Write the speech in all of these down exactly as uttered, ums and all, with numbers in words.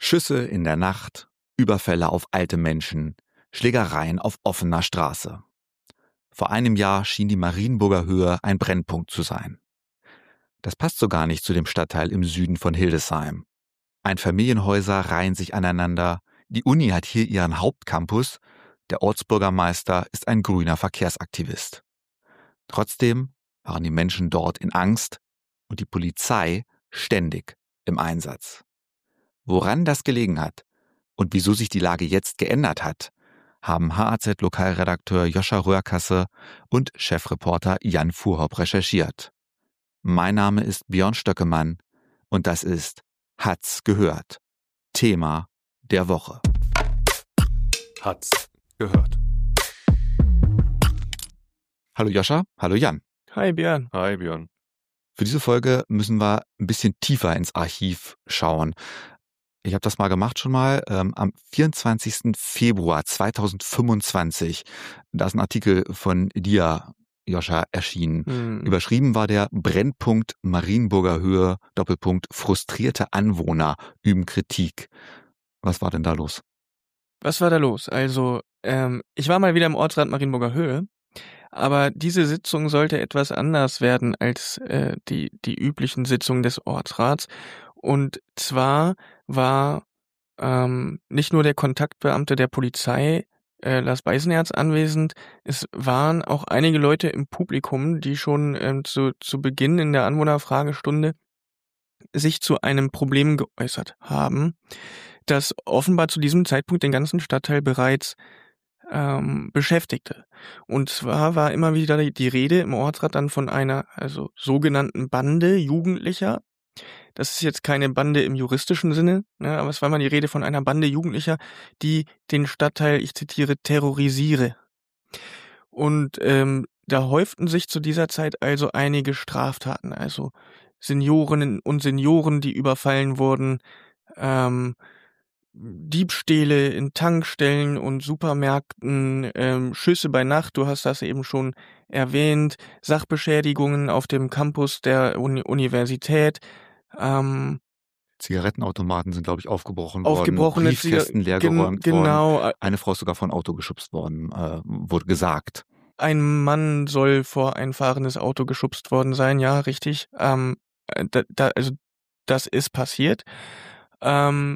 Schüsse in der Nacht, Überfälle auf alte Menschen, Schlägereien auf offener Straße. Vor einem Jahr schien die Marienburger Höhe ein Brennpunkt zu sein. Das passt so gar nicht zu dem Stadtteil im Süden von Hildesheim. Einfamilienhäuser reihen sich aneinander, die Uni hat hier ihren Hauptcampus, der Ortsbürgermeister ist ein grüner Verkehrsaktivist. Trotzdem waren die Menschen dort in Angst und die Polizei ständig im Einsatz. Woran das gelegen hat und wieso sich die Lage jetzt geändert hat, haben H A Z-Lokalredakteur Joscha Röhrkasse und Chefreporter Jan Fuhrhopp recherchiert. Mein Name ist Björn Stöckemann und das ist Hat's gehört? Thema der Woche. Hat's gehört. Hallo Joscha, hallo Jan. Hi Björn. Hi Björn. Für diese Folge müssen wir ein bisschen tiefer ins Archiv schauen. Ich habe das mal gemacht schon mal, ähm, am vierundzwanzigsten Februar zweitausendfünfundzwanzig. Da ist ein Artikel von dir, Joscha, erschienen. Hm. Überschrieben war der Brennpunkt Marienburger Höhe, Doppelpunkt, frustrierte Anwohner üben Kritik. Was war denn da los? Was war da los? Also, ähm, ich war mal wieder im Ortsrat Marienburger Höhe, aber diese Sitzung sollte etwas anders werden als äh, die, die üblichen Sitzungen des Ortsrats. Und zwar war ähm, nicht nur der Kontaktbeamte der Polizei, äh, Lars Beisenherz, anwesend, es waren auch einige Leute im Publikum, die schon ähm, zu, zu Beginn in der Anwohnerfragestunde sich zu einem Problem geäußert haben, das offenbar zu diesem Zeitpunkt den ganzen Stadtteil bereits ähm, beschäftigte. Und zwar war immer wieder die, die Rede im Ortsrat dann von einer also sogenannten Bande Jugendlicher. Das ist jetzt keine Bande im juristischen Sinne, ne, aber es war mal die Rede von einer Bande Jugendlicher, die den Stadtteil, ich zitiere, terrorisiere. Und ähm, da häuften sich zu dieser Zeit also einige Straftaten, also Seniorinnen und Senioren, die überfallen wurden, ähm, Diebstähle in Tankstellen und Supermärkten, ähm, Schüsse bei Nacht, du hast das eben schon erwähnt, Sachbeschädigungen auf dem Campus der Uni- Universität, ähm, Zigarettenautomaten sind, glaube ich, aufgebrochen aufgebrochene worden, Briefkästen Ziga- leergeräumt gen- genau, worden. Eine Frau ist sogar von Auto geschubst worden, äh, wurde gesagt. Ein Mann soll vor ein fahrendes Auto geschubst worden sein, ja, richtig. Ähm, da, da, also das ist passiert. Ähm,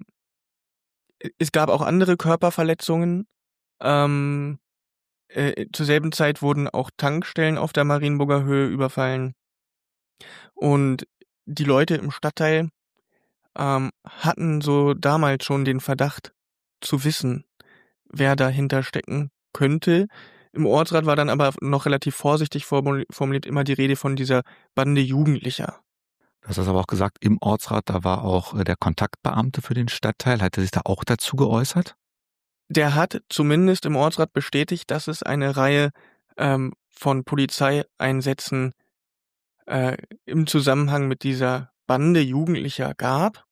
es gab auch andere Körperverletzungen. Ähm, äh, zur selben Zeit wurden auch Tankstellen auf der Marienburger Höhe überfallen. Und die Leute im Stadtteil ähm, hatten so damals schon den Verdacht zu wissen, wer dahinter stecken könnte. Im Ortsrat war dann aber noch relativ vorsichtig formuliert immer die Rede von dieser Bande Jugendlicher. Du hast das aber auch gesagt, im Ortsrat, da war auch der Kontaktbeamte für den Stadtteil. Hat er sich da auch dazu geäußert? Der hat zumindest im Ortsrat bestätigt, dass es eine Reihe ähm, von Polizeieinsätzen äh, im Zusammenhang mit dieser Bande Jugendlicher gab.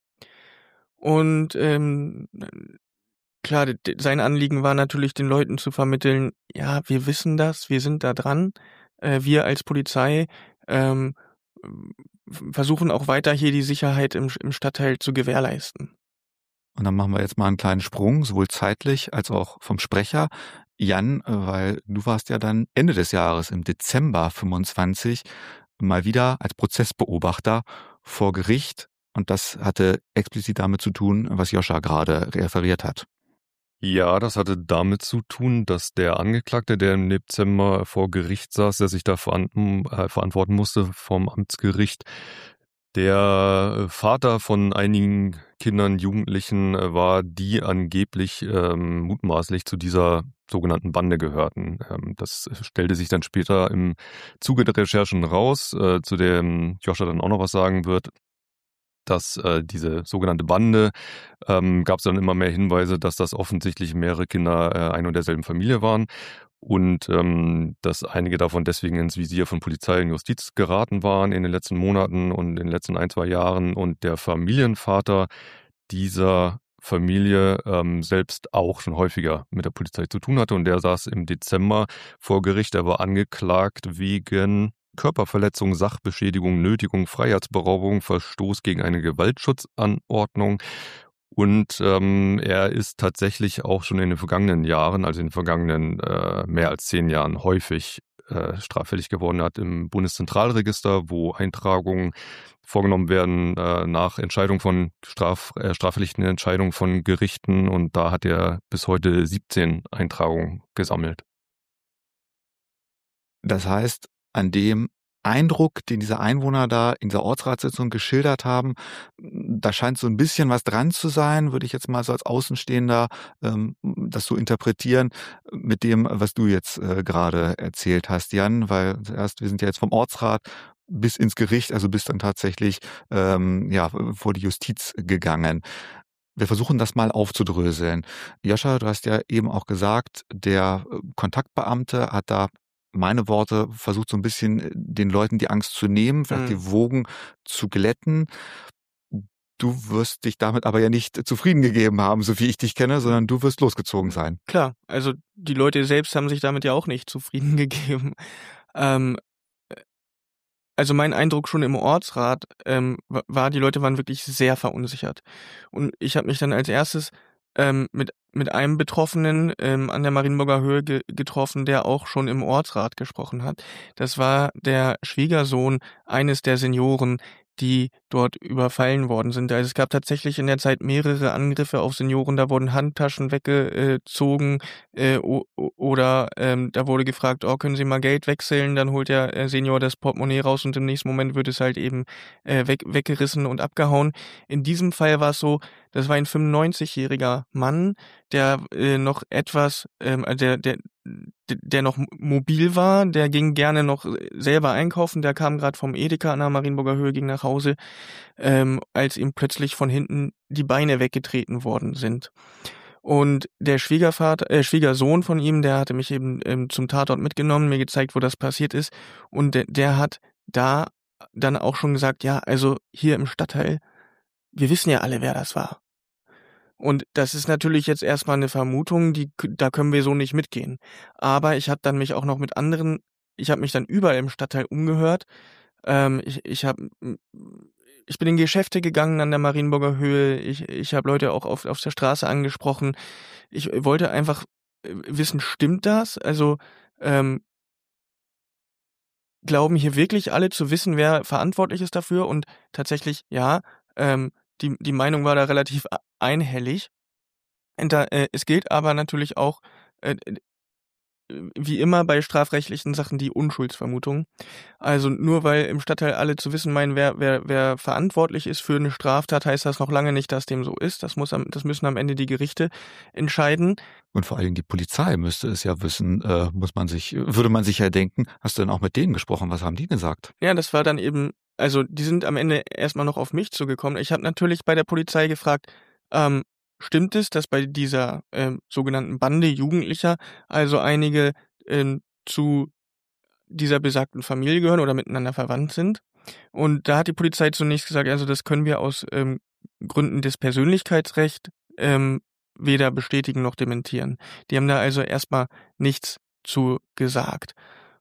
Und ähm, klar, sein Anliegen war natürlich, den Leuten zu vermitteln, ja, wir wissen das, wir sind da dran. Äh, wir als Polizei ähm, versuchen auch weiter hier die Sicherheit im, im Stadtteil zu gewährleisten. Und dann machen wir jetzt mal einen kleinen Sprung, sowohl zeitlich als auch vom Sprecher. Jan, weil du warst ja dann Ende des Jahres, im Dezember fünfundzwanzig, mal wieder als Prozessbeobachter vor Gericht. Und das hatte explizit damit zu tun, was Joscha gerade referiert hat. Ja, das hatte damit zu tun, dass der Angeklagte, der im Dezember vor Gericht saß, der sich da veran- äh, verantworten musste vom Amtsgericht, der Vater von einigen Kindern, Jugendlichen äh, war, die angeblich ähm, mutmaßlich zu dieser sogenannten Bande gehörten. Ähm, das stellte sich dann später im Zuge der Recherchen raus, äh, zu dem Joscha dann auch noch was sagen wird. Dass äh, diese sogenannte Bande, ähm, gab es dann immer mehr Hinweise, dass das offensichtlich mehrere Kinder äh, ein und derselben Familie waren und ähm, dass einige davon deswegen ins Visier von Polizei und Justiz geraten waren in den letzten Monaten und in den letzten ein, zwei Jahren und der Familienvater dieser Familie ähm, selbst auch schon häufiger mit der Polizei zu tun hatte und der saß im Dezember vor Gericht, er war angeklagt wegen Körperverletzung, Sachbeschädigung, Nötigung, Freiheitsberaubung, Verstoß gegen eine Gewaltschutzanordnung Und ähm, er ist tatsächlich auch schon in den vergangenen Jahren, also in den vergangenen äh, mehr als zehn Jahren, häufig äh, straffällig geworden. Er hat im Bundeszentralregister, wo Eintragungen vorgenommen werden äh, nach Entscheidung von Straf, äh, straffälligen Entscheidungen von Gerichten. Und da hat er bis heute siebzehn Eintragungen gesammelt. Das heißt, an dem Eindruck, den diese Einwohner da in dieser Ortsratssitzung geschildert haben, da scheint so ein bisschen was dran zu sein, würde ich jetzt mal so als Außenstehender ähm, das so interpretieren, mit dem, was du jetzt äh, gerade erzählt hast, Jan, weil zuerst, wir sind ja jetzt vom Ortsrat bis ins Gericht, also bis dann tatsächlich ähm, ja vor die Justiz gegangen. Wir versuchen das mal aufzudröseln. Joscha, du hast ja eben auch gesagt, der Kontaktbeamte hat da, meine Worte, versucht so ein bisschen den Leuten die Angst zu nehmen, vielleicht Mhm. die Wogen zu glätten. Du wirst dich damit aber ja nicht zufrieden gegeben haben, so wie ich dich kenne, sondern du wirst losgezogen sein. Klar, also die Leute selbst haben sich damit ja auch nicht zufrieden gegeben. Ähm, also mein Eindruck schon im Ortsrat ähm, wa- war, die Leute waren wirklich sehr verunsichert. Und ich habe mich dann als erstes ähm, mit, mit einem Betroffenen ähm, an der Marienburger Höhe ge getroffen, der auch schon im Ortsrat gesprochen hat. Das war der Schwiegersohn eines der Senioren, die dort überfallen worden sind. Also es gab tatsächlich in der Zeit mehrere Angriffe auf Senioren, da wurden Handtaschen weggezogen äh, o- o- oder ähm, da wurde gefragt, oh, können Sie mal Geld wechseln? Dann holt der äh, Senior das Portemonnaie raus und im nächsten Moment wird es halt eben äh, weg, weggerissen und abgehauen. In diesem Fall war es so, das war ein fünfundneunzigjähriger Mann, der äh, noch etwas, ähm, der, der, der noch mobil war, der ging gerne noch selber einkaufen, der kam gerade vom Edeka an der Marienburger Höhe, ging nach Hause, ähm, als ihm plötzlich von hinten die Beine weggetreten worden sind. Und der Schwiegervater, äh, Schwiegersohn von ihm, der hatte mich eben ähm, zum Tatort mitgenommen, mir gezeigt, wo das passiert ist. Und der, der hat da dann auch schon gesagt, ja, also hier im Stadtteil, wir wissen ja alle, wer das war. Und das ist natürlich jetzt erstmal eine Vermutung, die da können wir so nicht mitgehen. Aber ich habe dann mich auch noch mit anderen ich habe mich dann überall im Stadtteil umgehört. Ähm, ich ich habe ich bin in Geschäfte gegangen an der Marienburger Höhe. Ich ich habe Leute auch auf auf der Straße angesprochen. Ich wollte einfach äh, wissen, stimmt das? Also, ähm, glauben hier wirklich alle zu wissen, wer verantwortlich ist dafür? Und tatsächlich, ja, ähm, die die Meinung war da relativ a einhellig. Und da, äh, es gilt aber natürlich auch, äh, d wie immer bei strafrechtlichen Sachen, die Unschuldsvermutung. Also nur weil im Stadtteil alle zu wissen meinen, wer wer wer verantwortlich ist für eine Straftat, heißt das noch lange nicht, dass dem so ist. Das muss am das müssen am Ende die Gerichte entscheiden. Und vor allen Dingen die Polizei müsste es ja wissen, äh, muss man sich, würde man sich ja denken. Hast du denn auch mit denen gesprochen? Was haben die gesagt? Ja, das war dann eben also die sind am Ende erst mal noch auf mich zugekommen. Ich habe natürlich bei der Polizei gefragt, ähm, stimmt es, dass bei dieser, ähm, sogenannten Bande Jugendlicher also einige, ähm, zu dieser besagten Familie gehören oder miteinander verwandt sind? Und da hat die Polizei zunächst gesagt, also das können wir aus ähm, Gründen des Persönlichkeitsrechts ähm, weder bestätigen noch dementieren. Die haben da also erstmal nichts zu gesagt.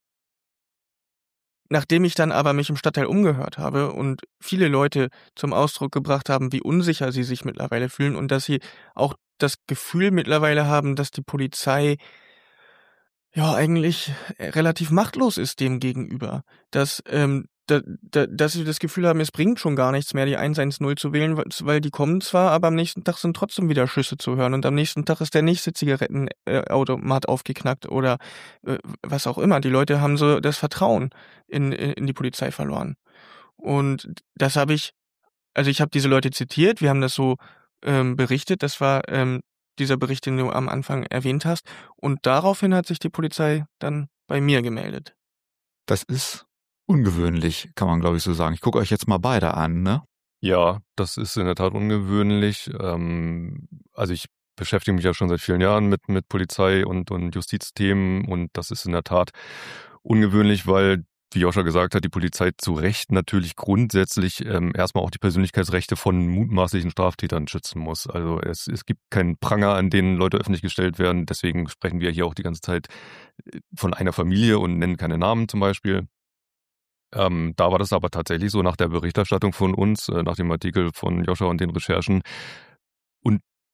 Nachdem ich dann aber mich im Stadtteil umgehört habe und viele Leute zum Ausdruck gebracht haben, wie unsicher sie sich mittlerweile fühlen und dass sie auch das Gefühl mittlerweile haben, dass die Polizei ja eigentlich äh, relativ machtlos ist dem gegenüber. Dass, ähm, da, da, dass sie das Gefühl haben, es bringt schon gar nichts mehr, die eins eins null zu wählen, weil die kommen zwar, aber am nächsten Tag sind trotzdem wieder Schüsse zu hören und am nächsten Tag ist der nächste Zigarettenautomat aufgeknackt oder äh, was auch immer. Die Leute haben so das Vertrauen in, in, in die Polizei verloren. Und das habe ich, also ich habe diese Leute zitiert, wir haben das so ähm, berichtet, das war ähm, dieser Bericht, den du am Anfang erwähnt hast. Und daraufhin hat sich die Polizei dann bei mir gemeldet. Das ist ungewöhnlich, kann man glaube ich so sagen. Ich gucke euch jetzt mal beide an, ne? Ja, das ist in der Tat ungewöhnlich. Ähm, also ich beschäftige mich ja schon seit vielen Jahren mit, mit Polizei und, und Justizthemen und das ist in der Tat ungewöhnlich, weil, wie Joscha gesagt hat, die Polizei zu Recht natürlich grundsätzlich ähm, erstmal auch die Persönlichkeitsrechte von mutmaßlichen Straftätern schützen muss. Also es, es gibt keinen Pranger, an den Leute öffentlich gestellt werden. Deswegen sprechen wir hier auch die ganze Zeit von einer Familie und nennen keine Namen zum Beispiel. Ähm, da war das aber tatsächlich so nach der Berichterstattung von uns, äh, nach dem Artikel von Joscha und den Recherchen,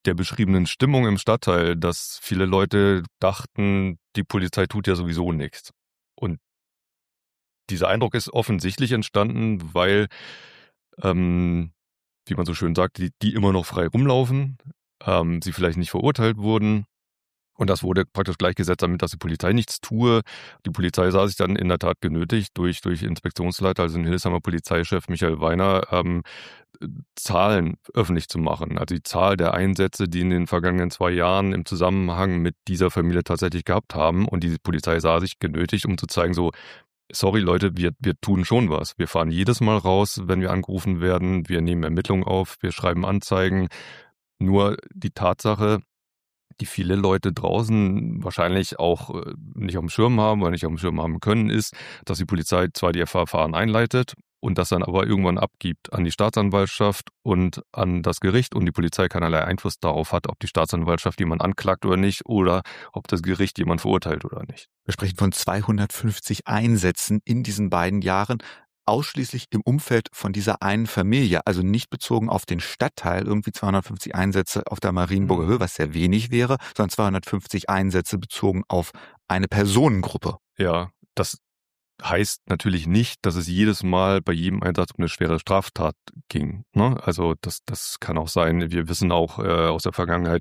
der beschriebenen Stimmung im Stadtteil, dass viele Leute dachten, die Polizei tut ja sowieso nichts. Und dieser Eindruck ist offensichtlich entstanden, weil, ähm, wie man so schön sagt, die, die immer noch frei rumlaufen, ähm, sie vielleicht nicht verurteilt wurden. Und das wurde praktisch gleichgesetzt damit, dass die Polizei nichts tue. Die Polizei sah sich dann in der Tat genötigt, durch, durch Inspektionsleiter, also den Hildesheimer Polizeichef Michael Weiner, ähm, Zahlen öffentlich zu machen. Also die Zahl der Einsätze, die in den vergangenen zwei Jahren im Zusammenhang mit dieser Familie tatsächlich gehabt haben. Und die Polizei sah sich genötigt, um zu zeigen, so, sorry Leute, wir, wir tun schon was. Wir fahren jedes Mal raus, wenn wir angerufen werden. Wir nehmen Ermittlungen auf, wir schreiben Anzeigen. Nur die Tatsache, die viele Leute draußen wahrscheinlich auch nicht auf dem Schirm haben oder nicht auf dem Schirm haben können, ist, dass die Polizei zwar die Verfahren einleitet und das dann aber irgendwann abgibt an die Staatsanwaltschaft und an das Gericht und die Polizei keinerlei Einfluss darauf hat, ob die Staatsanwaltschaft jemand anklagt oder nicht oder ob das Gericht jemand verurteilt oder nicht. Wir sprechen von zweihundertfünfzig Einsätzen in diesen beiden Jahren, ausschließlich im Umfeld von dieser einen Familie, also nicht bezogen auf den Stadtteil, irgendwie zweihundertfünfzig Einsätze auf der Marienburger Höhe, was sehr wenig wäre, sondern zweihundertfünfzig Einsätze bezogen auf eine Personengruppe. Ja, das heißt natürlich nicht, dass es jedes Mal bei jedem Einsatz um eine schwere Straftat ging. Ne? Also das, das kann auch sein. Wir wissen auch äh, aus der Vergangenheit,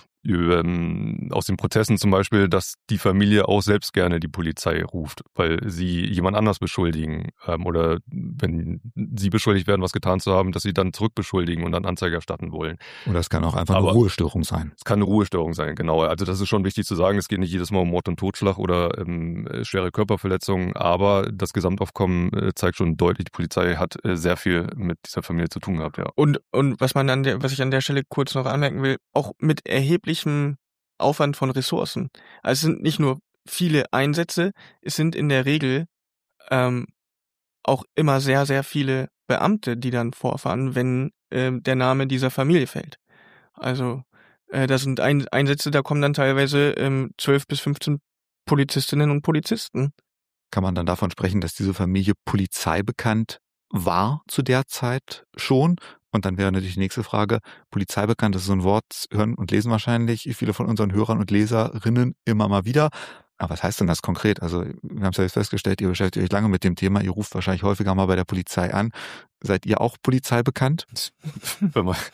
ähm, aus den Prozessen zum Beispiel, dass die Familie auch selbst gerne die Polizei ruft, weil sie jemand anders beschuldigen ähm, oder wenn sie beschuldigt werden, was getan zu haben, dass sie dann zurückbeschuldigen und dann Anzeige erstatten wollen. Oder es kann auch einfach Aber eine Ruhestörung sein. Es kann eine Ruhestörung sein, genau. Also das ist schon wichtig zu sagen, es geht nicht jedes Mal um Mord und Totschlag oder ähm, schwere Körperverletzungen, aber das Gesamtaufkommen äh, zeigt schon deutlich, die Polizei hat äh, sehr viel mit dieser Familie zu tun gehabt, ja. Und, und was man an der, was ich an der Stelle kurz noch anmerken will, auch mit erheblichem Aufwand von Ressourcen. Also es sind nicht nur viele Einsätze, es sind in der Regel ähm, auch immer sehr, sehr viele Beamte, die dann vorfahren, wenn ähm, der Name dieser Familie fällt. Also äh, das sind Ein- Einsätze, da kommen dann teilweise ähm, zwölf bis fünfzehn Polizistinnen und Polizisten. Kann man dann davon sprechen, dass diese Familie polizeibekannt war zu der Zeit schon? Und dann wäre natürlich die nächste Frage, polizeibekannt, das ist so ein Wort, hören und lesen wahrscheinlich viele von unseren Hörern und Leserinnen immer mal wieder. Aber was heißt denn das konkret? Also wir haben es ja jetzt festgestellt, ihr beschäftigt euch lange mit dem Thema, ihr ruft wahrscheinlich häufiger mal bei der Polizei an. Seid ihr auch polizeibekannt? Wenn man,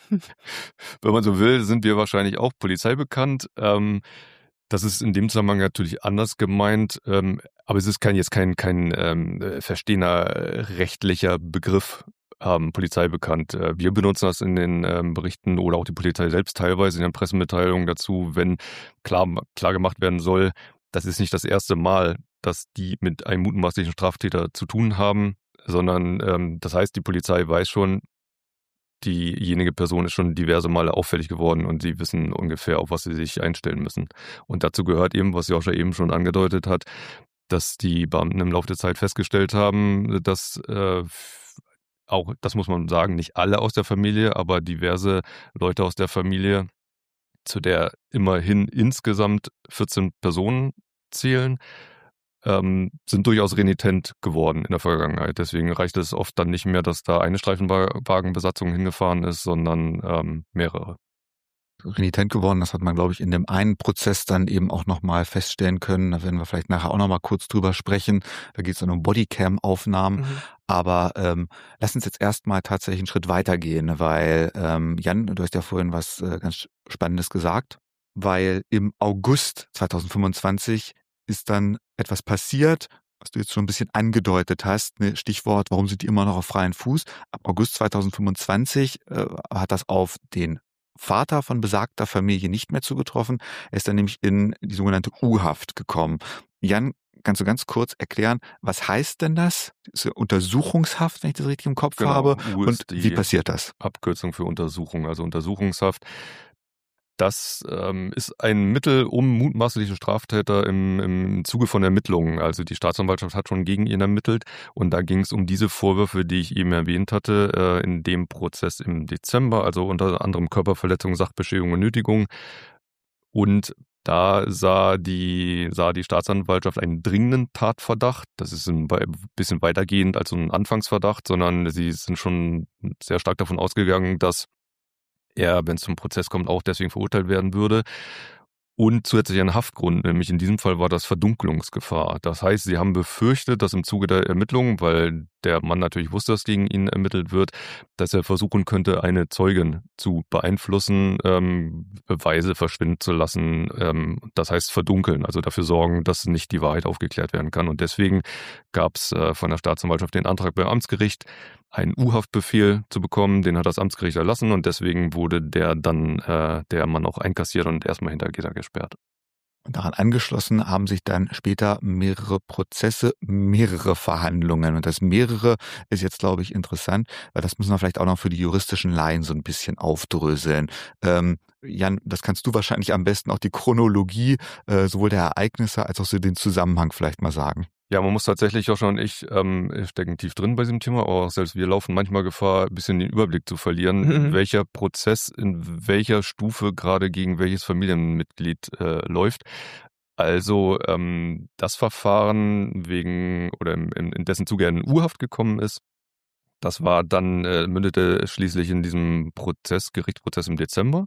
wenn man so will, sind wir wahrscheinlich auch polizeibekannt. Ähm, das ist in dem Zusammenhang natürlich anders gemeint, ähm, aber es ist kein, jetzt kein, kein ähm, verstehender rechtlicher Begriff. Ähm, Polizei bekannt. Wir benutzen das in den ähm, Berichten oder auch die Polizei selbst teilweise in den Pressemitteilungen dazu, wenn klar, klar gemacht werden soll, das ist nicht das erste Mal, dass die mit einem mutmaßlichen Straftäter zu tun haben, sondern ähm, das heißt, die Polizei weiß schon, diejenige Person ist schon diverse Male auffällig geworden und sie wissen ungefähr, auf was sie sich einstellen müssen. Und dazu gehört eben, was Joscha eben schon angedeutet hat, dass die Beamten im Laufe der Zeit festgestellt haben, dass äh, auch, das muss man sagen, nicht alle aus der Familie, aber diverse Leute aus der Familie, zu der immerhin insgesamt vierzehn Personen zählen, ähm, sind durchaus renitent geworden in der Vergangenheit. Deswegen reicht es oft dann nicht mehr, dass da eine Streifenwagenbesatzung hingefahren ist, sondern ähm, mehrere. Renitent geworden, das hat man, glaube ich, in dem einen Prozess dann eben auch nochmal feststellen können. Da werden wir vielleicht nachher auch nochmal kurz drüber sprechen. Da geht es dann um Bodycam-Aufnahmen. Mhm. Aber ähm, lass uns jetzt erstmal tatsächlich einen Schritt weitergehen, weil ähm, Jan, du hast ja vorhin was äh, ganz Spannendes gesagt, weil im August zweitausendfünfundzwanzig ist dann etwas passiert, was du jetzt schon ein bisschen angedeutet hast, ne? Stichwort, warum sind die immer noch auf freiem Fuß? Ab August zweitausendfünfundzwanzig äh, hat das auf den Vater von besagter Familie nicht mehr zugetroffen. Er ist dann nämlich in die sogenannte U-Haft gekommen. Jan, kannst du ganz kurz erklären, was heißt denn das? Das ist Untersuchungshaft, wenn ich das richtig im Kopf genau, habe. U und wie passiert das? Abkürzung für Untersuchung, also Untersuchungshaft. Das ähm, ist ein Mittel, um mutmaßliche Straftäter im, im Zuge von Ermittlungen, also die Staatsanwaltschaft hat schon gegen ihn ermittelt und da ging es um diese Vorwürfe, die ich eben erwähnt hatte, äh, in dem Prozess im Dezember, also unter anderem Körperverletzung, Sachbeschädigung und Nötigung. Und da sah die, sah die Staatsanwaltschaft einen dringenden Tatverdacht. Das ist ein bisschen weitergehend als so ein Anfangsverdacht, sondern sie sind schon sehr stark davon ausgegangen, dass er, wenn es zum Prozess kommt, auch deswegen verurteilt werden würde. Und zusätzlich ein Haftgrund, nämlich in diesem Fall war das Verdunkelungsgefahr. Das heißt, sie haben befürchtet, dass im Zuge der Ermittlungen, weil der Mann natürlich wusste, dass gegen ihn ermittelt wird, dass er versuchen könnte, eine Zeugin zu beeinflussen, ähm, Beweise verschwinden zu lassen, ähm, das heißt verdunkeln, also dafür sorgen, dass nicht die Wahrheit aufgeklärt werden kann. Und deswegen gab es äh, von der Staatsanwaltschaft den Antrag beim Amtsgericht, einen U-Haftbefehl zu bekommen, den hat das Amtsgericht erlassen und deswegen wurde der dann, äh, der Mann auch einkassiert und erstmal hinter Gitter gesperrt. Und daran angeschlossen haben sich dann später mehrere Prozesse, mehrere Verhandlungen. Und das mehrere ist jetzt, glaube ich, interessant, weil das müssen wir vielleicht auch noch für die juristischen Laien so ein bisschen aufdröseln. Ähm, Jan, das kannst du wahrscheinlich am besten auch die Chronologie äh, sowohl der Ereignisse als auch so den Zusammenhang vielleicht mal sagen. Ja, man muss tatsächlich, Joscha und ich ähm, stecken tief drin bei diesem Thema, aber auch selbst wir laufen manchmal Gefahr, ein bisschen den Überblick zu verlieren, Mhm. welcher Prozess in welcher Stufe gerade gegen welches Familienmitglied äh, läuft. Also ähm, das Verfahren wegen oder in, in dessen Zuge er in U-Haft gekommen ist, das war dann, äh, mündete schließlich in diesem Prozess, Gerichtsprozess im Dezember.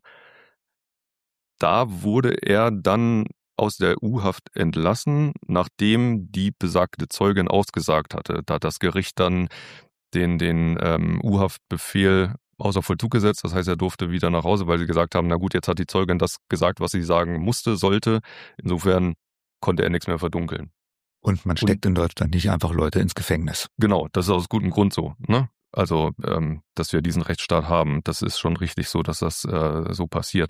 Da wurde er dann aus der U-Haft entlassen, nachdem die besagte Zeugin ausgesagt hatte. Da hat das Gericht dann den, den ähm, U-Haftbefehl außer Vollzug gesetzt. Das heißt, er durfte wieder nach Hause, weil sie gesagt haben, na gut, jetzt hat die Zeugin das gesagt, was sie sagen musste, sollte. Insofern konnte er nichts mehr verdunkeln. Und man steckt und, in Deutschland nicht einfach Leute ins Gefängnis. Genau, das ist aus gutem Grund so, ne? Also, ähm, dass wir diesen Rechtsstaat haben, das ist schon richtig so, dass das äh, so passiert.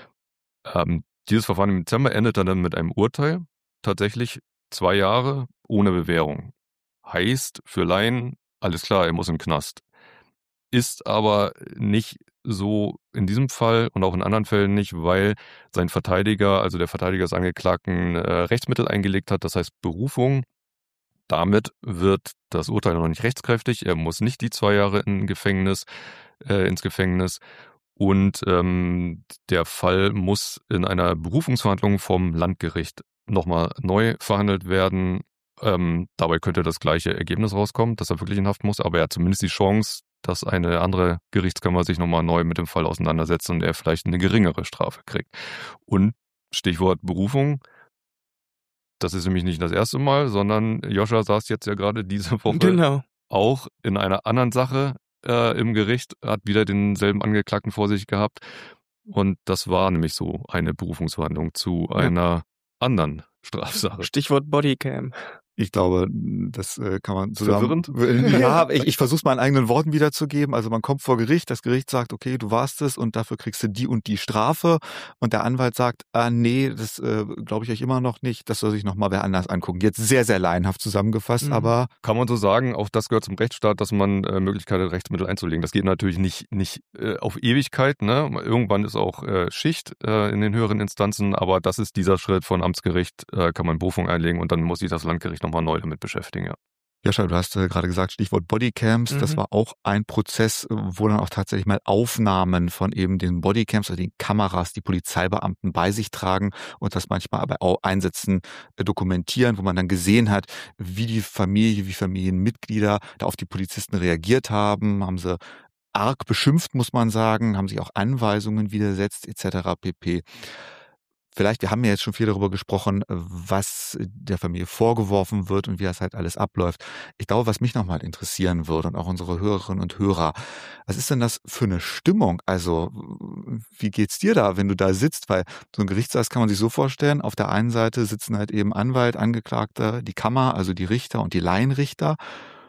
Ähm, dieses Verfahren im Dezember endete dann mit einem Urteil, tatsächlich zwei Jahre ohne Bewährung. Heißt für Laien, alles klar, er muss in den Knast. Ist aber nicht so in diesem Fall und auch in anderen Fällen nicht, weil sein Verteidiger, also der Verteidiger des Angeklagten, äh, Rechtsmittel eingelegt hat, das heißt Berufung. Damit wird das Urteil noch nicht rechtskräftig. Er muss nicht die zwei Jahre in Gefängnis, äh, ins Gefängnis. Und ähm, der Fall muss in einer Berufungsverhandlung vom Landgericht nochmal neu verhandelt werden. Ähm, dabei könnte das gleiche Ergebnis rauskommen, dass er wirklich in Haft muss. Aber er hat zumindest die Chance, dass eine andere Gerichtskammer sich nochmal neu mit dem Fall auseinandersetzt und er vielleicht eine geringere Strafe kriegt. Und Stichwort Berufung. Das ist nämlich nicht das erste Mal, sondern Joscha saß jetzt ja gerade diese Woche Genau. auch in einer anderen Sache äh, im Gericht, hat wieder denselben Angeklagten vor sich gehabt. Und das war nämlich so eine Berufungsverhandlung zu Ja. einer anderen Strafsache. Stichwort Bodycam. Ich glaube, das äh, kann man zusammen... Verwirrend? Ja, ich, ich versuche es mal in eigenen Worten wiederzugeben. Also man kommt vor Gericht, das Gericht sagt, okay, du warst es und dafür kriegst du die und die Strafe. Und der Anwalt sagt, ah nee, das äh, glaube ich euch immer noch nicht, das soll sich nochmal wer anders angucken. Jetzt sehr, sehr laienhaft zusammengefasst, Mhm. aber... Kann man so sagen, auch das gehört zum Rechtsstaat, dass man äh, Möglichkeit hat, Rechtsmittel einzulegen. Das geht natürlich nicht, nicht äh, auf Ewigkeit, ne? Irgendwann ist auch äh, Schicht äh, in den höheren Instanzen, aber das ist dieser Schritt von Amtsgericht, äh, kann man Berufung einlegen und dann muss sich das Landgericht nochmal neu damit beschäftigen. Ja. Joscha, du hast äh, gerade gesagt, Stichwort Bodycams, Mhm. das war auch ein Prozess, wo dann auch tatsächlich mal Aufnahmen von eben den Bodycams, also den Kameras, die Polizeibeamten bei sich tragen und das manchmal aber auch einsetzen, äh, dokumentieren, wo man dann gesehen hat, wie die Familie, wie Familienmitglieder da auf die Polizisten reagiert haben, haben sie arg beschimpft, muss man sagen, haben sich auch Anweisungen widersetzt, et cetera pp. Vielleicht, wir haben ja jetzt schon viel darüber gesprochen, was der Familie vorgeworfen wird und wie das halt alles abläuft. Ich glaube, was mich nochmal interessieren würde und auch unsere Hörerinnen und Hörer, was ist denn das für eine Stimmung? Also, wie geht's dir da, wenn du da sitzt? Weil so ein Gerichtssaal kann man sich so vorstellen, auf der einen Seite sitzen halt eben Anwalt, Angeklagter, die Kammer, also die Richter und die Laienrichter.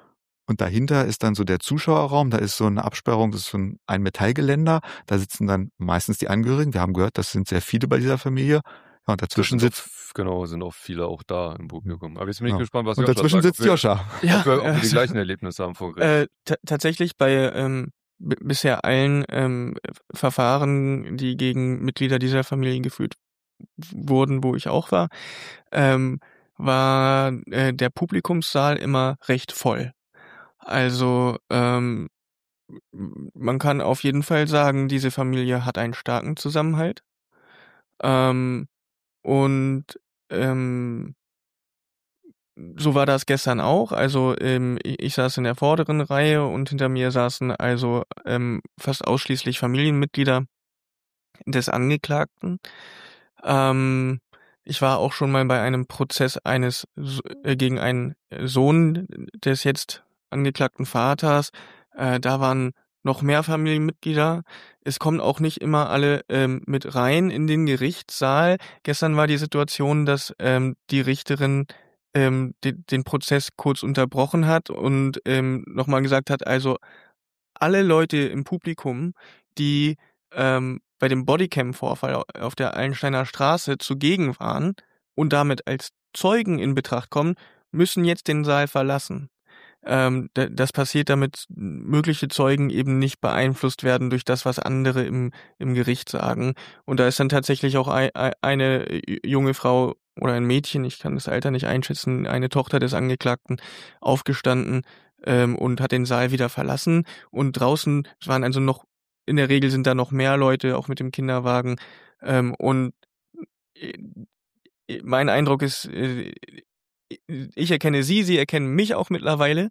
Und dahinter ist dann so der Zuschauerraum, da ist so eine Absperrung, das ist so ein, ein Metallgeländer, da sitzen dann meistens die Angehörigen, wir haben gehört, das sind sehr viele bei dieser Familie. Ja, und dazwischen sind sitzt... Auch, genau, sind auch viele auch da im Publikum. Aber jetzt bin ich ja. gespannt, was und Joscha dazwischen sagt. sitzt Joscha. Ja, ob wir, ob wir die also, gleichen Erlebnisse haben vor Gericht. Äh, t- tatsächlich bei ähm, b- bisher allen ähm, Verfahren, die gegen Mitglieder dieser Familie geführt wurden, wo ich auch war, ähm, war äh, der Publikumssaal immer recht voll. Also ähm, man kann auf jeden Fall sagen, diese Familie hat einen starken Zusammenhalt. Ähm, und ähm, so war das gestern auch. Also ähm, ich, ich saß in der vorderen Reihe und hinter mir saßen also ähm, fast ausschließlich Familienmitglieder. des Angeklagten. Ähm, ich war auch schon mal bei einem Prozess eines äh, gegen einen Sohn des jetzt angeklagten Vaters. Äh, da waren noch mehr Familienmitglieder. Es kommen auch nicht immer alle ähm, mit rein in den Gerichtssaal. Gestern war die Situation, dass ähm, die Richterin ähm, den, den Prozess kurz unterbrochen hat und ähm, nochmal gesagt hat, also alle Leute im Publikum, die ähm, bei dem Bodycam-Vorfall auf der Allensteiner Straße zugegen waren und damit als Zeugen in Betracht kommen, müssen jetzt den Saal verlassen. Ähm, d- das passiert, damit mögliche Zeugen eben nicht beeinflusst werden durch das, was andere im, im Gericht sagen. Und da ist dann tatsächlich auch ein, eine junge Frau oder ein Mädchen, ich kann das Alter nicht einschätzen, eine Tochter des Angeklagten, aufgestanden ähm, und hat den Saal wieder verlassen. Und draußen waren also noch, in der Regel sind da noch mehr Leute, auch mit dem Kinderwagen. Ähm, und äh, mein Eindruck ist, äh, ich erkenne sie, sie erkennen mich auch mittlerweile.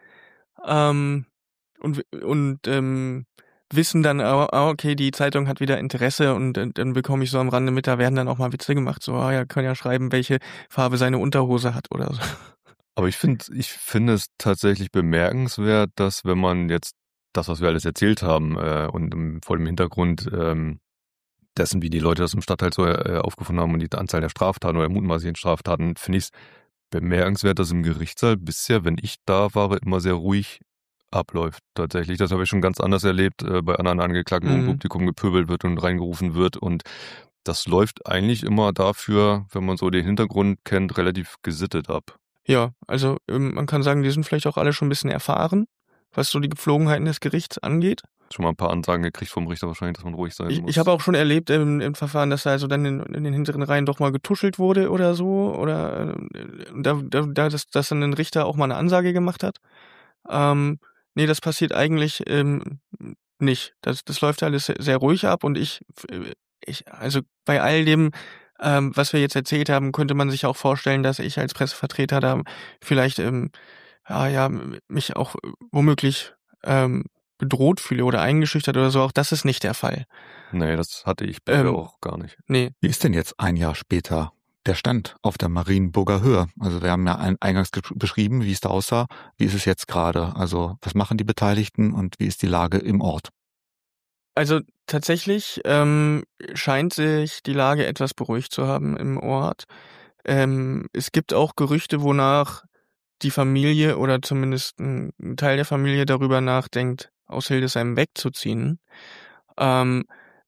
Ähm, und und ähm, wissen dann, ah, ah, okay, die Zeitung hat wieder Interesse und äh, dann bekomme ich so am Rande mit, da werden dann auch mal Witze gemacht, so, ah ja, können ja schreiben, welche Farbe seine Unterhose hat oder so. Aber ich finde, ich finde es tatsächlich bemerkenswert, dass wenn man jetzt das, was wir alles erzählt haben äh, und im, vor dem Hintergrund ähm, dessen, wie die Leute das im Stadtteil so äh, aufgefunden haben und die Anzahl der Straftaten oder mutmaßlichen Straftaten, finde ich es bemerkenswert, dass im Gerichtssaal bisher, wenn ich da war, immer sehr ruhig abläuft. Tatsächlich, das habe ich schon ganz anders erlebt äh, bei anderen Angeklagten, wo im Mhm. Publikum gepöbelt wird und reingerufen wird. Und das läuft eigentlich immer dafür, wenn man so den Hintergrund kennt, relativ gesittet ab. Ja, also ähm, man kann sagen, die sind vielleicht auch alle schon ein bisschen erfahren, was so die Gepflogenheiten des Gerichts angeht. Schon mal ein paar Ansagen gekriegt vom Richter wahrscheinlich, dass man ruhig sein Ich, muss. ich habe auch schon erlebt im, im Verfahren, dass da also dann in, in den hinteren Reihen doch mal getuschelt wurde oder so. Oder äh, da, da, da dass, dass dann ein Richter auch mal eine Ansage gemacht hat. Ähm, nee, das passiert eigentlich ähm, nicht. Das, das läuft alles sehr, sehr ruhig ab und ich, ich, also bei all dem, ähm, was wir jetzt erzählt haben, könnte man sich auch vorstellen, dass ich als Pressevertreter da vielleicht, ähm, ja, ja, mich auch womöglich ähm, bedroht fühle oder eingeschüchtert oder so. Auch das ist nicht der Fall. Nee, das hatte ich bisher Ähm, auch gar nicht. Nee. Wie ist denn jetzt ein Jahr später der Stand auf der Marienburger Höhe? Also wir haben ja eingangs beschrieben, wie es da aussah. Wie ist es jetzt gerade? Also was machen die Beteiligten und wie ist die Lage im Ort? Also tatsächlich ähm, scheint sich die Lage etwas beruhigt zu haben im Ort. Ähm, es gibt auch Gerüchte, wonach die Familie oder zumindest ein Teil der Familie darüber nachdenkt, aus Hildesheim wegzuziehen. Ähm,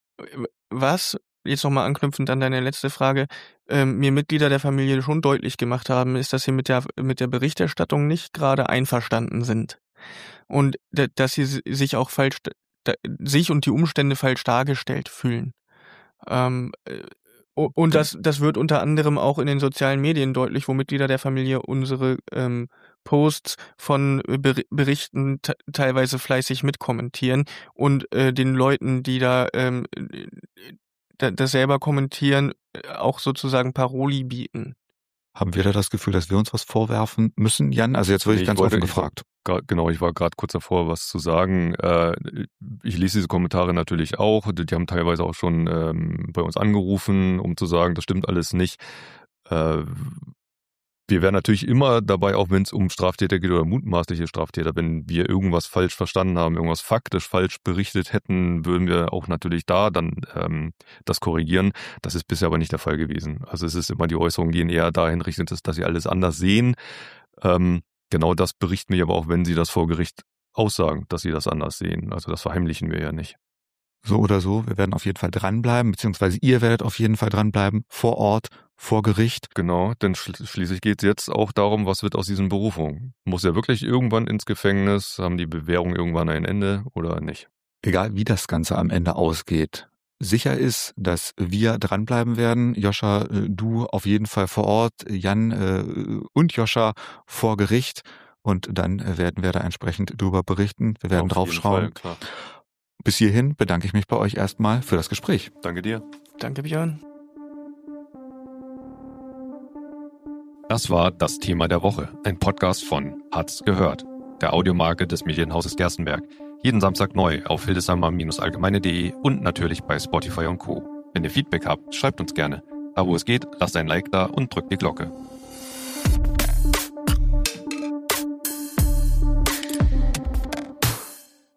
was, jetzt nochmal anknüpfend an deine letzte Frage, ähm, mir Mitglieder der Familie schon deutlich gemacht haben, ist, dass sie mit der, mit der Berichterstattung nicht gerade einverstanden sind. Und d- dass sie sich auch falsch, da, sich und die Umstände falsch dargestellt fühlen. Ähm, äh, o- und das, das wird unter anderem auch in den sozialen Medien deutlich, wo Mitglieder der Familie unsere ähm, Posts von Ber- Berichten te- teilweise fleißig mitkommentieren und äh, den Leuten, die da ähm, da, das selber kommentieren, äh, auch sozusagen Paroli bieten. Haben wir da das Gefühl, dass wir uns was vorwerfen müssen, Jan? Also jetzt wurde Nee, ich ganz wollte- offen ich war- gefragt. Gra- Genau, ich war gerade kurz davor, was zu sagen. Äh, ich lese diese Kommentare natürlich auch. Die haben teilweise auch schon ähm, bei uns angerufen, um zu sagen, das stimmt alles nicht. Äh, wir wären natürlich immer dabei, auch wenn es um Straftäter geht oder mutmaßliche Straftäter, wenn wir irgendwas falsch verstanden haben, irgendwas faktisch falsch berichtet hätten, würden wir auch natürlich da dann ähm, das korrigieren. Das ist bisher aber nicht der Fall gewesen. Also es ist immer die Äußerungen gehen eher dahin richtet, dass sie alles anders sehen. Ähm, genau das berichten wir aber auch, wenn sie das vor Gericht aussagen, dass sie das anders sehen. Also das verheimlichen wir ja nicht. So oder so, wir werden auf jeden Fall dranbleiben, beziehungsweise ihr werdet auf jeden Fall dranbleiben, vor Ort, vor Gericht. Genau, denn schli- schließlich geht es jetzt auch darum, was wird aus diesen Berufungen. Muss er wirklich irgendwann ins Gefängnis? Haben die Bewährung irgendwann ein Ende oder nicht? Egal wie das Ganze am Ende ausgeht. Sicher ist, dass wir dranbleiben werden. Joscha, äh, du auf jeden Fall vor Ort, Jan äh, und Joscha vor Gericht. Und dann äh, werden wir da entsprechend drüber berichten. Wir werden Auf jeden draufschauen. Fall, klar. Bis hierhin bedanke ich mich bei euch erstmal für das Gespräch. Danke dir. Danke, Björn. Das war das Thema der Woche, ein Podcast von Hat's gehört, der Audiomarke des Medienhauses Gerstenberg. Jeden Samstag neu auf hildesheimer-allgemeine punkt de und natürlich bei Spotify und Co. Wenn ihr Feedback habt, schreibt uns gerne. Da wo es geht, lasst ein Like da und drückt die Glocke.